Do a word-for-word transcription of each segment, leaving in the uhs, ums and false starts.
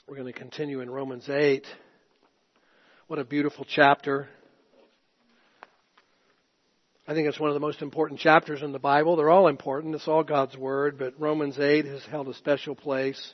We're going to continue in Romans eight. What a beautiful chapter. I think it's one of the most important chapters in the Bible. They're all important. It's all God's Word, but Romans eight has held a special place.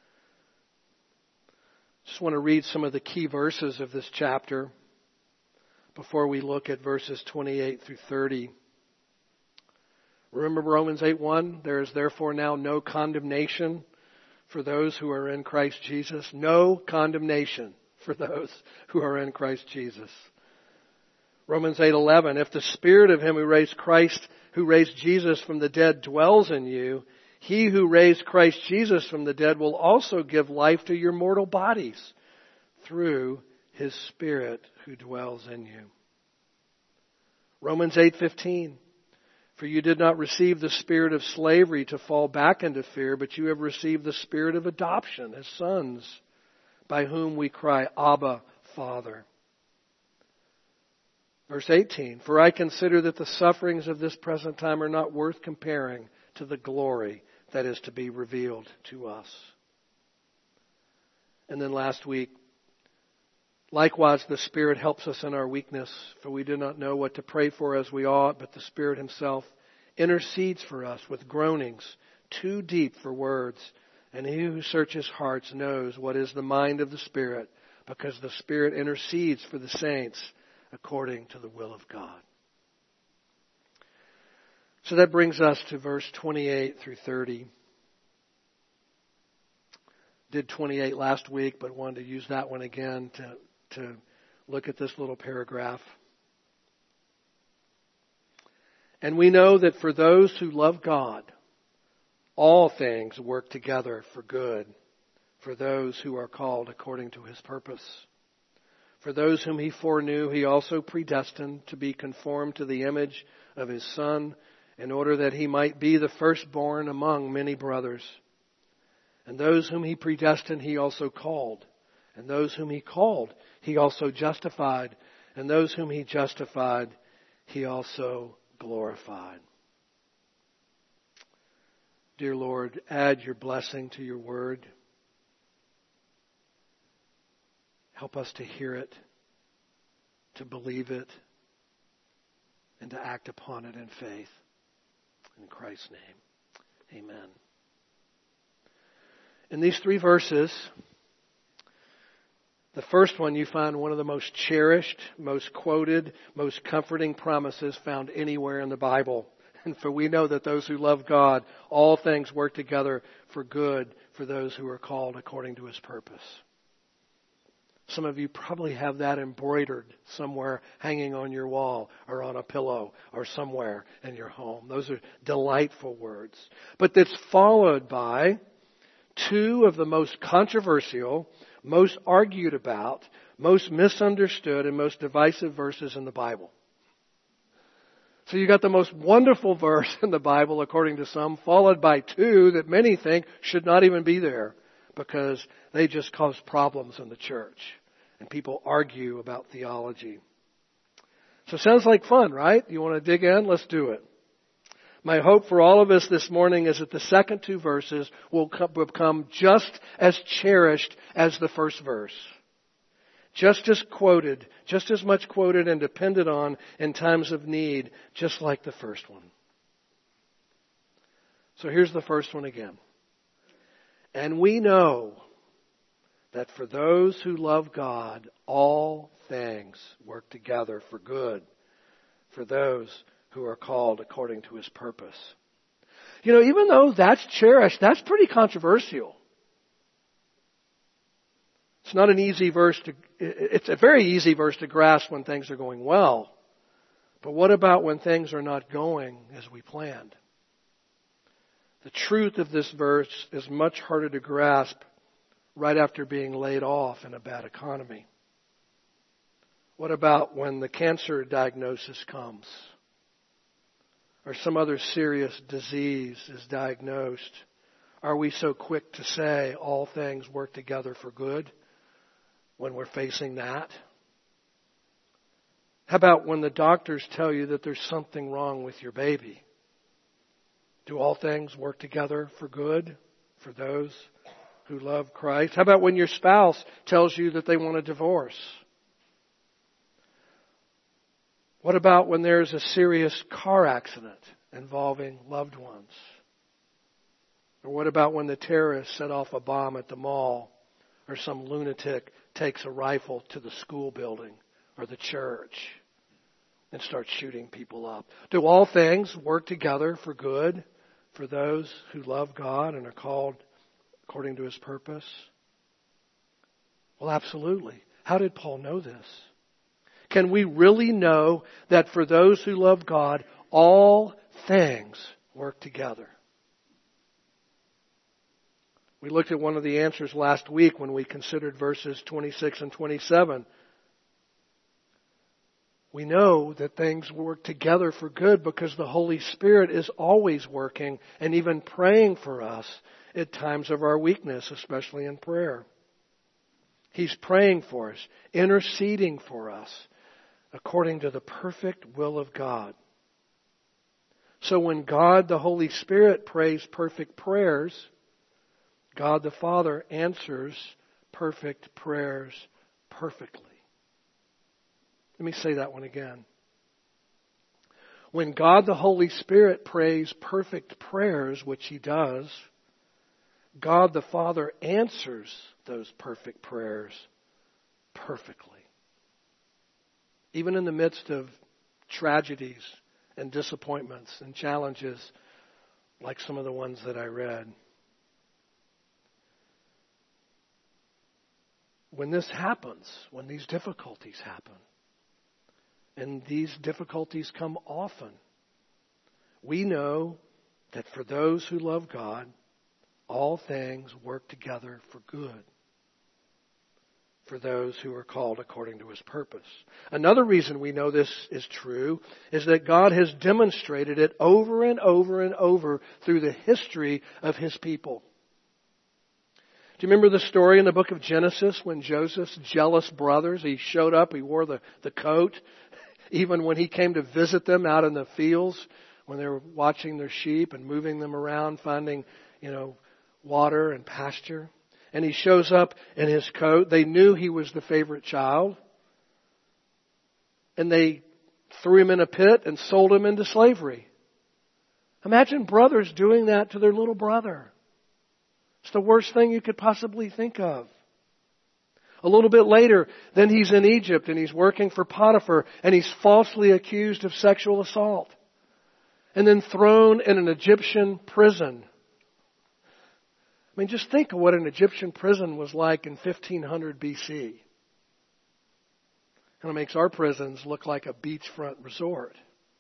Just want to read some of the key verses of this chapter before we look at verses twenty-eight through thirty. Remember Romans eight one? There is therefore now no condemnation for those who are in Christ Jesus. No condemnation for those who are in Christ Jesus. Romans eight eleven, if the Spirit of Him who raised Christ, who raised Jesus from the dead dwells in you, He who raised Christ Jesus from the dead will also give life to your mortal bodies through His Spirit who dwells in you. Romans eight fifteen, for you did not receive the spirit of slavery to fall back into fear, but you have received the spirit of adoption as sons, by whom we cry, Abba, Father. Verse eighteen, for I consider that the sufferings of this present time are not worth comparing to the glory that is to be revealed to us. And then last week, likewise the Spirit helps us in our weakness, for we do not know what to pray for as we ought, but the Spirit Himself intercedes for us with groanings too deep for words. And He who searches hearts knows what is the mind of the Spirit, because the Spirit intercedes for the saints according to the will of God. So that brings us to verse twenty-eight through thirty. Did twenty-eight last week, but wanted to use that one again to, to look at this little paragraph. And we know that for those who love God, all things work together for good, for those who are called according to His purpose. For those whom He foreknew, He also predestined to be conformed to the image of His Son, in order that He might be the firstborn among many brothers. And those whom He predestined, He also called. And those whom He called, He also justified. And those whom He justified, He also glorified. Dear Lord, add your blessing to your word. Help us to hear it, to believe it, and to act upon it in faith. In Christ's name, amen. In these three verses, the first one you find one of the most cherished, most quoted, most comforting promises found anywhere in the Bible. And for we know that those who love God, all things work together for good for those who are called according to His purpose. Some of you probably have that embroidered somewhere hanging on your wall or on a pillow or somewhere in your home. Those are delightful words. But that's followed by two of the most controversial, most argued about, most misunderstood, and most divisive verses in the Bible. So you got the most wonderful verse in the Bible, according to some, followed by two that many think should not even be there because they just cause problems in the church. And people argue about theology. So sounds like fun, right? You want to dig in? Let's do it. My hope for all of us this morning is that the second two verses will become just as cherished as the first verse. Just as quoted, just as much quoted and depended on in times of need, just like the first one. So here's the first one again. And we know that for those who love God, all things work together for good, for those who are called according to His purpose. You know, even though that's cherished, that's pretty controversial. It's not an easy verse to, it's a very easy verse to grasp when things are going well. But what about when things are not going as we planned? The truth of this verse is much harder to grasp right after being laid off in a bad economy. What about when the cancer diagnosis comes? Or some other serious disease is diagnosed? Are we so quick to say all things work together for good when we're facing that? How about when the doctors tell you that there's something wrong with your baby? Do all things work together for good for those who love Christ? How about when your spouse tells you that they want a divorce? What about when there's a serious car accident involving loved ones? Or what about when the terrorists set off a bomb at the mall, or some lunatic takes a rifle to the school building or the church and starts shooting people up? Do all things work together for good for those who love God and are called according to His purpose? Well, absolutely. How did Paul know this? Can we really know that for those who love God, all things work together? We looked at one of the answers last week when we considered verses twenty-six and twenty-seven. We know that things work together for good because the Holy Spirit is always working and even praying for us at times of our weakness, especially in prayer. He's praying for us, interceding for us according to the perfect will of God. So when God, the Holy Spirit, prays perfect prayers, God the Father answers perfect prayers perfectly. Let me say that one again. When God the Holy Spirit prays perfect prayers, which He does, God the Father answers those perfect prayers perfectly. Even in the midst of tragedies and disappointments and challenges like some of the ones that I read. When this happens, when these difficulties happen, and these difficulties come often, we know that for those who love God, all things work together for good for those who are called according to His purpose. Another reason we know this is true is that God has demonstrated it over and over and over through the history of His people. Do you remember the story in the book of Genesis when Joseph's jealous brothers, he showed up, he wore the, the coat, even when he came to visit them out in the fields, when they were watching their sheep and moving them around, finding, you know, water and pasture. And he shows up in his coat. They knew he was the favorite child. And they threw him in a pit and sold him into slavery. Imagine brothers doing that to their little brother. It's the worst thing you could possibly think of. A little bit later, then he's in Egypt and he's working for Potiphar and he's falsely accused of sexual assault. And then thrown in an Egyptian prison. I mean, just think of what an Egyptian prison was like in fifteen hundred B C. And it makes our prisons look like a beachfront resort.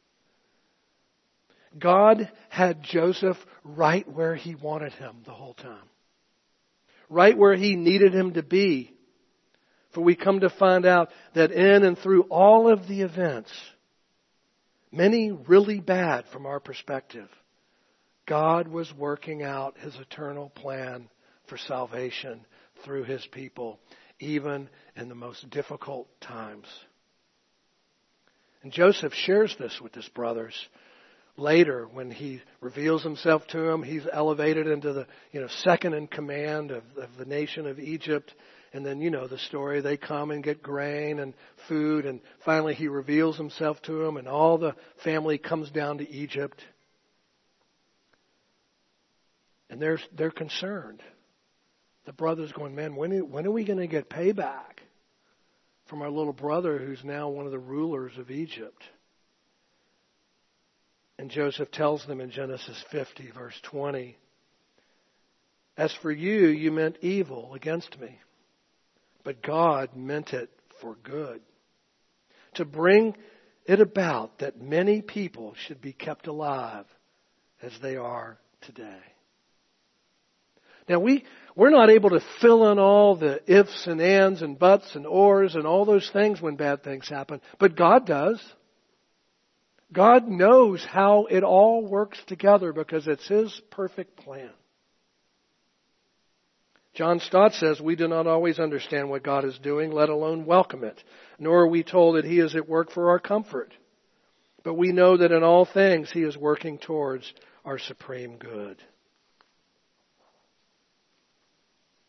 God had Joseph right where He wanted him the whole time. Right where He needed him to be. For we come to find out that in and through all of the events, many really bad from our perspective, God was working out His eternal plan for salvation through His people, even in the most difficult times. And Joseph shares this with his brothers. Later, when he reveals himself to them, he's elevated into the, you know, second in command of, of the nation of Egypt. And then, you know, the story, they come and get grain and food. And finally he reveals himself to them and all the family comes down to Egypt. And they're, they're concerned. The brother's going, man, when, when are we going to get payback from our little brother who's now one of the rulers of Egypt? And Joseph tells them in Genesis fifty, verse twenty, as for you, you meant evil against me, but God meant it for good, to bring it about that many people should be kept alive as they are today. Now, we, we're not able to fill in all the ifs and ands and buts and ors and all those things when bad things happen, but God does. God knows how it all works together because it's His perfect plan. John Stott says, we do not always understand what God is doing, let alone welcome it. Nor are we told that He is at work for our comfort. But we know that in all things He is working towards our supreme good.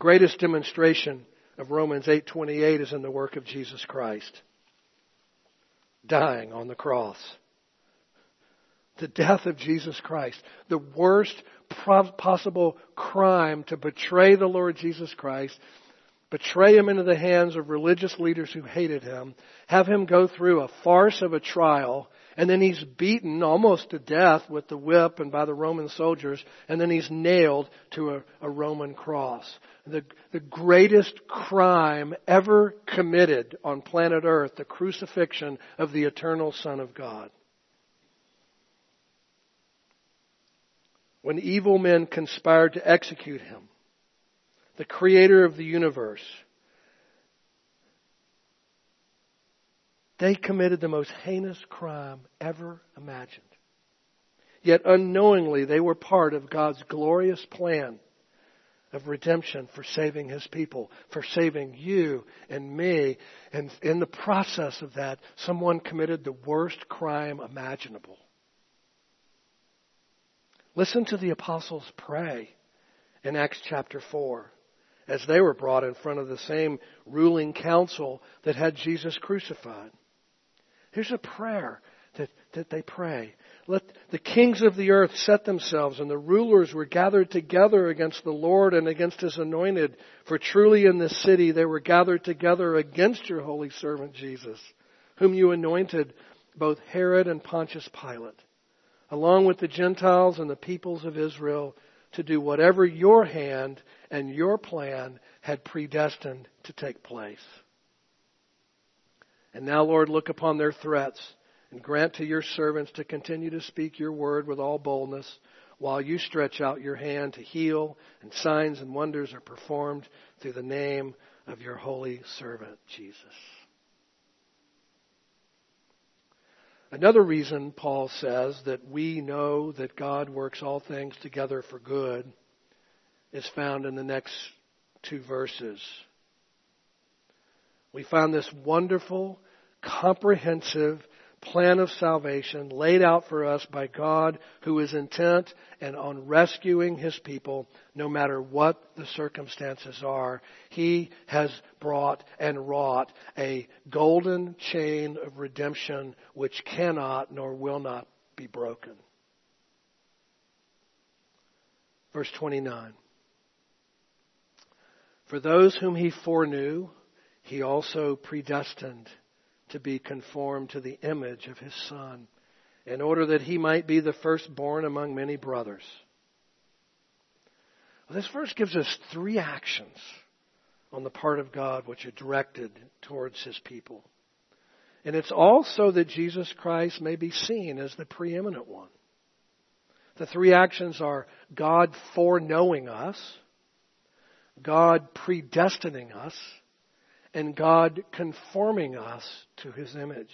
greatest demonstration of Romans eight twenty-eight is in the work of Jesus Christ, dying on the cross. The death of Jesus Christ, the worst possible crime to betray the Lord Jesus Christ, betray Him into the hands of religious leaders who hated Him, have Him go through a farce of a trial, and then He's beaten almost to death with the whip and by the Roman soldiers, and then He's nailed to a, a Roman cross. The, the greatest crime ever committed on planet Earth, the crucifixion of the eternal Son of God. When evil men conspired to execute Him, the Creator of the universe, they committed the most heinous crime ever imagined. Yet unknowingly they were part of God's glorious plan of redemption for saving His people, for saving you and me. And in the process of that, someone committed the worst crime imaginable. Listen to the apostles pray in Acts chapter four as they were brought in front of the same ruling council that had Jesus crucified. Here's a prayer that, that they pray. Let the kings of the earth set themselves, and the rulers were gathered together against the Lord and against His anointed. For truly in this city they were gathered together against your holy servant Jesus, whom you anointed, both Herod and Pontius Pilate, along with the Gentiles and the peoples of Israel, to do whatever your hand and your plan had predestined to take place. And now, Lord, look upon their threats and grant to your servants to continue to speak your word with all boldness while you stretch out your hand to heal, and signs and wonders are performed through the name of your holy servant, Jesus. Another reason Paul says that we know that God works all things together for good is found in the next two verses. We find this wonderful, comprehensive plan of salvation laid out for us by God, who is intent and on rescuing His people no matter what the circumstances are. He has brought and wrought a golden chain of redemption which cannot nor will not be broken. Verse twenty-nine. For those whom He foreknew, He also predestined to be conformed to the image of His Son, in order that He might be the firstborn among many brothers. Well, this verse gives us three actions on the part of God which are directed towards His people. And it's all so that Jesus Christ may be seen as the preeminent one. The three actions are God foreknowing us, God predestining us, and God conforming us to His image.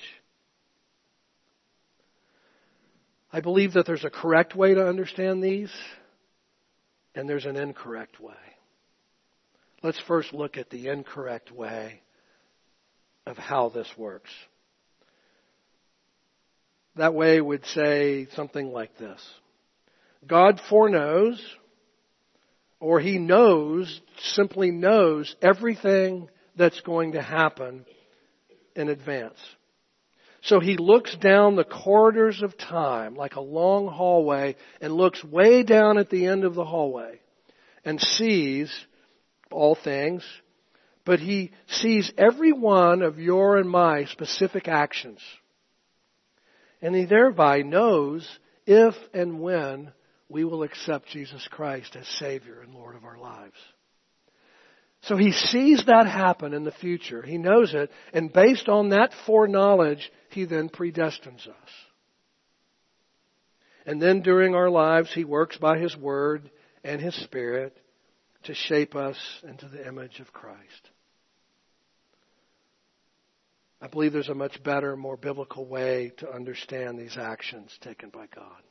I believe that there's a correct way to understand these, and there's an incorrect way. Let's first look at the incorrect way of how this works. That way would say something like this. God foreknows, or He knows, simply knows everything that's going to happen in advance. So He looks down the corridors of time like a long hallway and looks way down at the end of the hallway and sees all things, but He sees every one of your and my specific actions. And He thereby knows if and when we will accept Jesus Christ as Savior and Lord of our lives. So He sees that happen in the future. He knows it. And based on that foreknowledge, He then predestines us. And then during our lives, He works by His Word and His Spirit to shape us into the image of Christ. I believe there's a much better, more biblical way to understand these actions taken by God.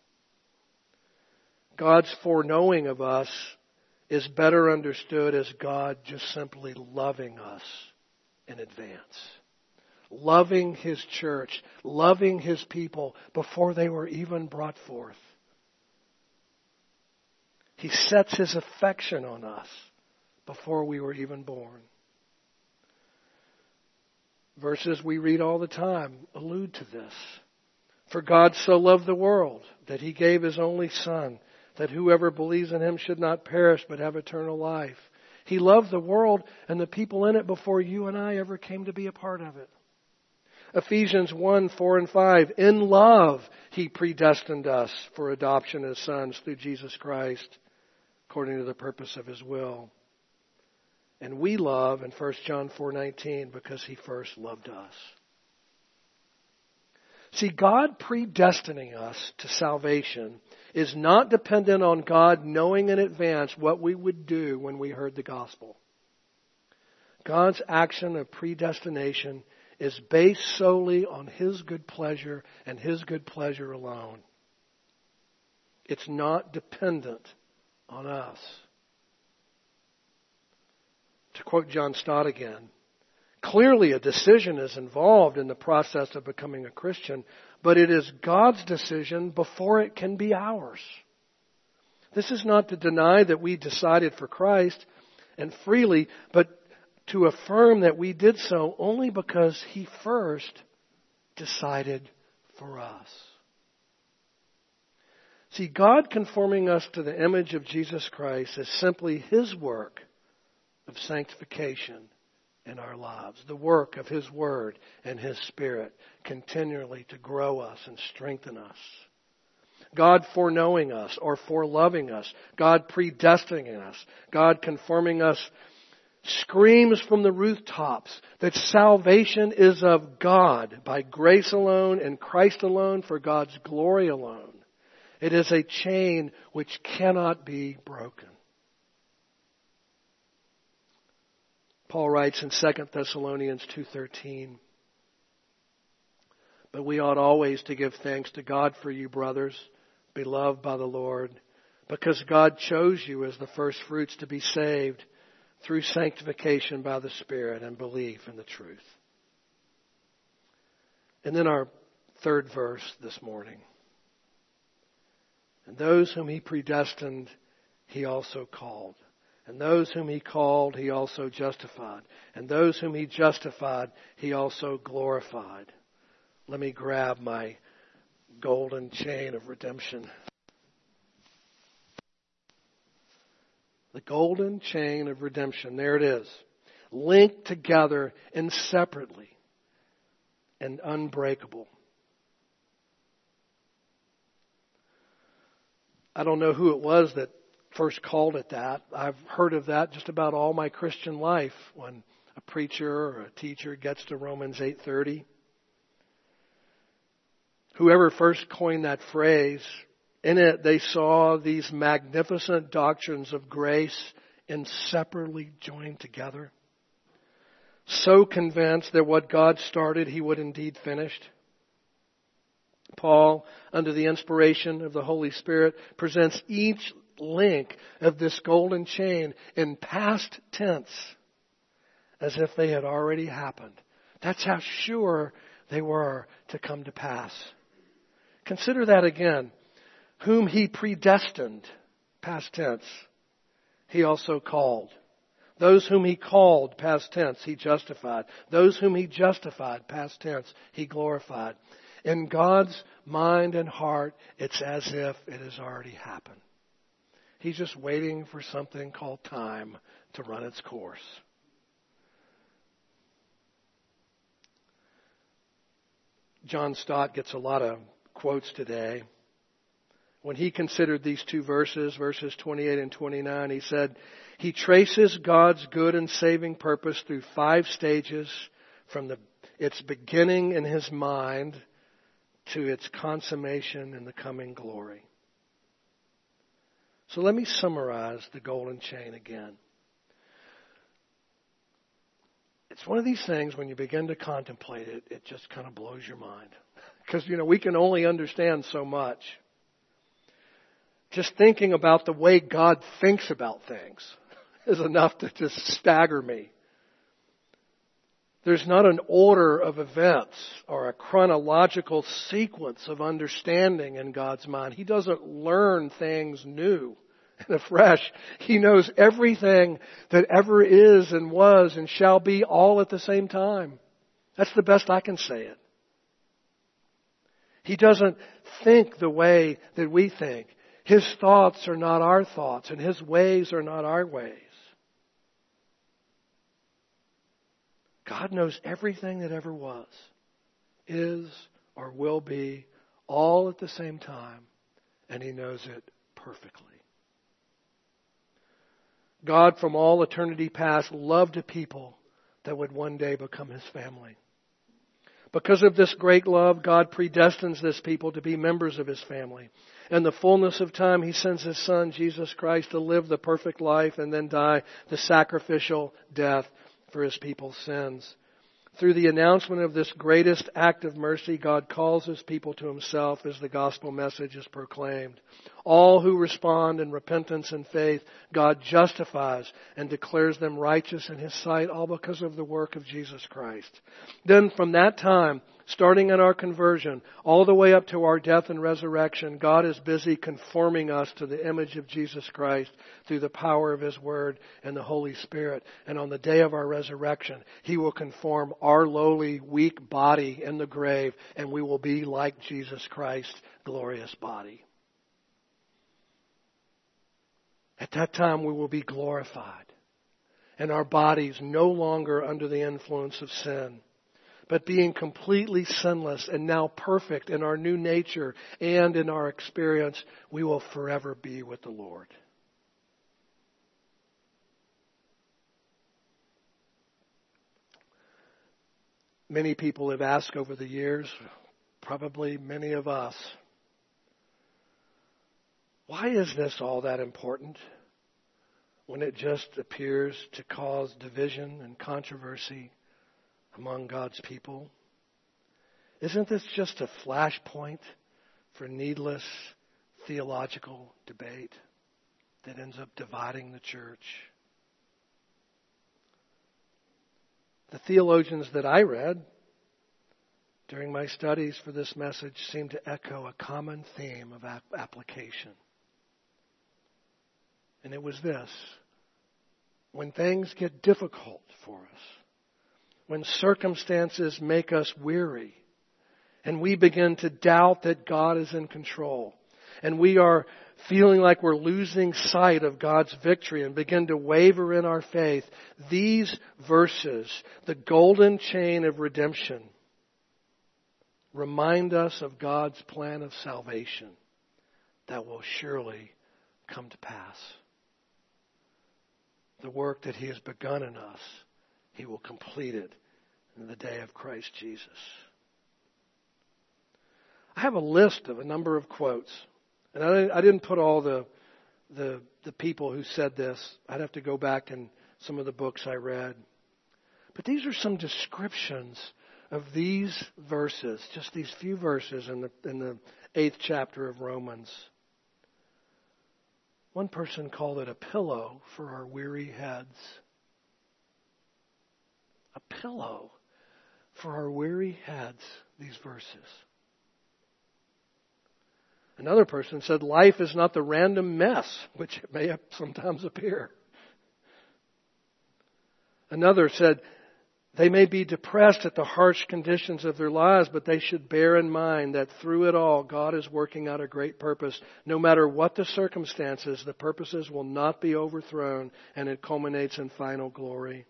God's foreknowing of us is better understood as God just simply loving us in advance. Loving His church, loving His people before they were even brought forth. He sets His affection on us before we were even born. Verses we read all the time allude to this. For God so loved the world that He gave His only Son, that whoever believes in Him should not perish but have eternal life. He loved the world and the people in it before you and I ever came to be a part of it. Ephesians one, four and five. In love He predestined us for adoption as sons through Jesus Christ, according to the purpose of His will. And we love in First John four nineteen because He first loved us. See, God predestining us to salvation is not dependent on God knowing in advance what we would do when we heard the gospel. God's action of predestination is based solely on His good pleasure and His good pleasure alone. It's not dependent on us. To quote John Stott again, clearly a decision is involved in the process of becoming a Christian, but it is God's decision before it can be ours. This is not to deny that we decided for Christ and freely, but to affirm that we did so only because He first decided for us. See, God conforming us to the image of Jesus Christ is simply His work of sanctification in our lives, the work of His Word and His Spirit continually to grow us and strengthen us. God foreknowing us or foreloving us, God predestining us, God conforming us screams from the rooftops that salvation is of God by grace alone and Christ alone for God's glory alone. It is a chain which cannot be broken. Paul writes in Second Thessalonians two thirteen, but we ought always to give thanks to God for you, brothers, beloved by the Lord, because God chose you as the first fruits to be saved through sanctification by the Spirit and belief in the truth. And then our third verse this morning. And those whom He predestined, He also called. And those whom He called, He also justified. And those whom He justified, He also glorified. Let me grab my golden chain of redemption. The golden chain of redemption. There it is. Linked together inseparably and unbreakable. I don't know who it was that first called it that. I've heard of that just about all my Christian life when a preacher or a teacher gets to Romans eight thirty. Whoever first coined that phrase, in it they saw these magnificent doctrines of grace inseparably joined together. So convinced that what God started, He would indeed finish. Paul, under the inspiration of the Holy Spirit, presents each link of this golden chain in past tense as if they had already happened. That's how sure they were to come to pass. Consider that again. Whom He predestined, past tense, He also called. Those whom He called, past tense, He justified. Those whom He justified, past tense, He glorified. In God's mind and heart, it's as if it has already happened. He's just waiting for something called time to run its course. John Stott gets a lot of quotes today. When he considered these two verses, verses twenty-eight and twenty-nine, he said, he traces God's good and saving purpose through five stages from the, its beginning in His mind to its consummation in the coming glory. So let me summarize the golden chain again. It's one of these things when you begin to contemplate it, it just kind of blows your mind. Because, you know, we can only understand so much. Just thinking about the way God thinks about things is enough to just stagger me. There's not an order of events or a chronological sequence of understanding in God's mind. He doesn't learn things new and afresh. He knows everything that ever is and was and shall be all at the same time. That's the best I can say it. He doesn't think the way that we think. His thoughts are not our thoughts, and His ways are not our ways. God knows everything that ever was, is, or will be, all at the same time, and He knows it perfectly. God, from all eternity past, loved a people that would one day become His family. Because of this great love, God predestines this people to be members of His family. In the fullness of time, He sends His Son, Jesus Christ, to live the perfect life and then die the sacrificial death for His people's sins. Through the announcement of this greatest act of mercy, God calls His people to Himself as the gospel message is proclaimed. All who respond in repentance and faith, God justifies and declares them righteous in His sight, all because of the work of Jesus Christ. Then from that time, starting in our conversion, all the way up to our death and resurrection, God is busy conforming us to the image of Jesus Christ through the power of His Word and the Holy Spirit. And on the day of our resurrection, He will conform our lowly, weak body in the grave, and we will be like Jesus Christ's glorious body. At that time, we will be glorified, and our bodies no longer under the influence of sin, but being completely sinless and now perfect in our new nature and in our experience, we will forever be with the Lord. Many people have asked over the years, probably many of us, why is this all that important when it just appears to cause division and controversy among God's people? Isn't this just a flashpoint for needless theological debate that ends up dividing the church? The theologians that I read during my studies for this message seem to echo a common theme of application. And it was this: when things get difficult for us, when circumstances make us weary, and we begin to doubt that God is in control, and we are feeling like we're losing sight of God's victory and begin to waver in our faith, these verses, the golden chain of redemption, remind us of God's plan of salvation that will surely come to pass. The work that He has begun in us, He will complete it in the day of Christ Jesus. I have a list of a number of quotes, and I, I didn't put all the, the the people who said this. I'd have to go back in some of the books I read. But these are some descriptions of these verses, just these few verses in the in the eighth chapter of Romans. One person called it a pillow for our weary heads. A pillow for our weary heads, these verses. Another person said life is not the random mess which it may sometimes appear. Another said they may be depressed at the harsh conditions of their lives, but they should bear in mind that through it all, God is working out a great purpose. No matter what the circumstances, the purposes will not be overthrown, and it culminates in final glory.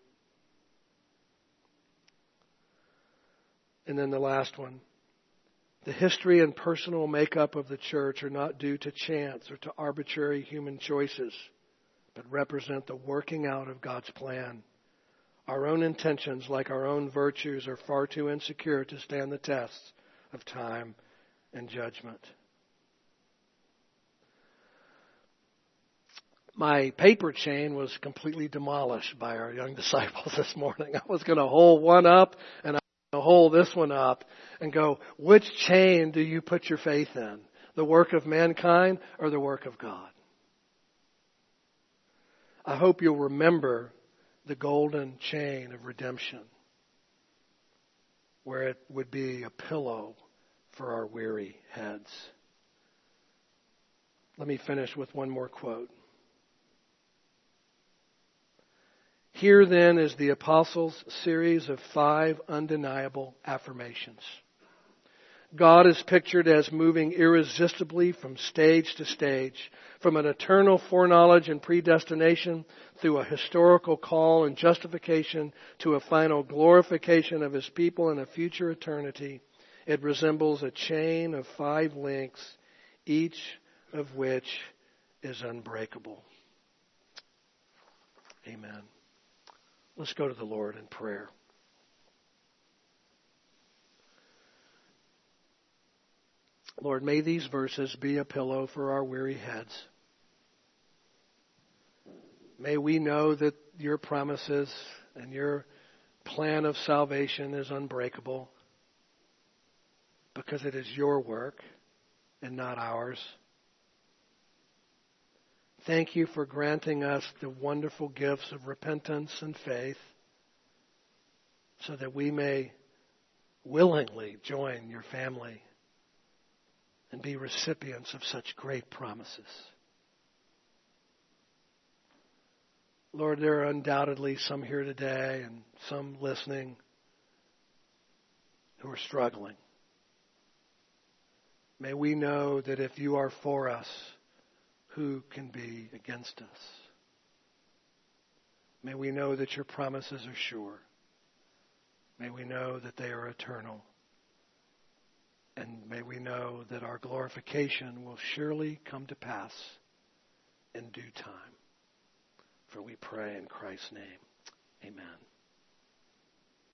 And then the last one. The history and personal makeup of the church are not due to chance or to arbitrary human choices, but represent the working out of God's plan. Our own intentions, like our own virtues, are far too insecure to stand the tests of time and judgment. My paper chain was completely demolished by our young disciples this morning. I was going to hold one up and I was going to hold this one up and go, which chain do you put your faith in? The work of mankind or the work of God? I hope you'll remember the golden chain of redemption, where it would be a pillow for our weary heads. Let me finish with one more quote. Here then is the Apostles' series of five undeniable affirmations. God is pictured as moving irresistibly from stage to stage, from an eternal foreknowledge and predestination through a historical call and justification to a final glorification of His people in a future eternity. It resembles a chain of five links, each of which is unbreakable. Amen. Let's go to the Lord in prayer. Lord, may these verses be a pillow for our weary heads. May we know that your promises and your plan of salvation is unbreakable because it is your work and not ours. Thank you for granting us the wonderful gifts of repentance and faith so that we may willingly join your family and be recipients of such great promises. Lord, there are undoubtedly some here today and some listening who are struggling. May we know that if you are for us, who can be against us? May we know that your promises are sure. May we know that they are eternal. And may we know that our glorification will surely come to pass in due time. For we pray in Christ's name. Amen.